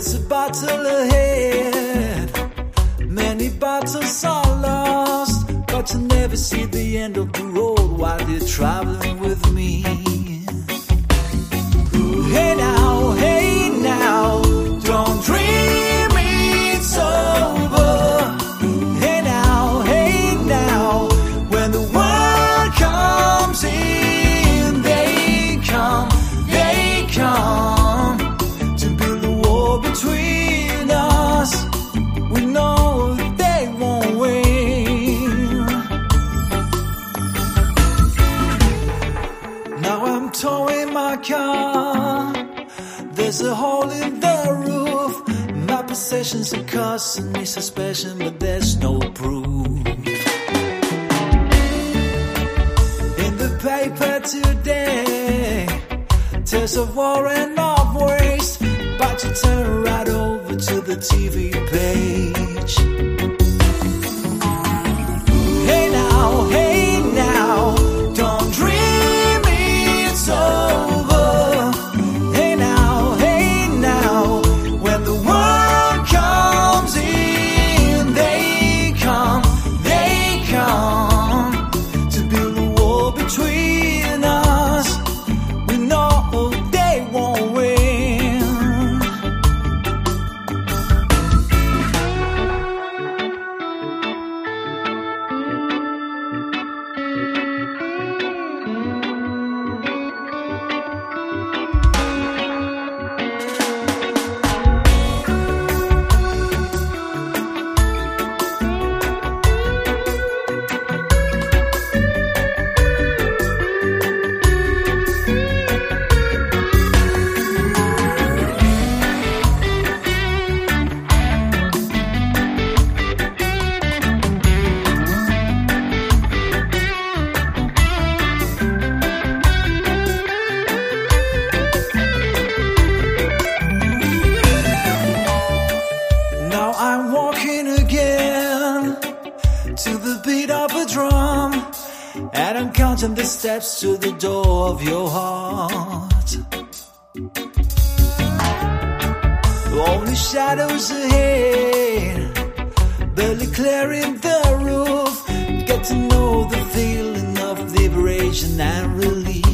There's a battle ahead. Many battles are lost, but you never see the end of the road while you're traveling with me. Hey now, don't dream it's over. Hey now, when the world comes in, they come to build a wall between us. We know they won't win. Now I'm towing my car. There's a hole in the roof. My possessions are causing me suspicion, but there's no proof. In the paper today, tales of war and of waste, but you turn right over to the TV page. Hey now, don't dream it's over. Hey now, when the world comes in, they come to build a wall between us. We know they won't win. I'm walking again to the beat of a drum, and I'm counting the steps to the door of your heart. Only shadows ahead, barely clearing the roof. Get to know the feeling of liberation and relief.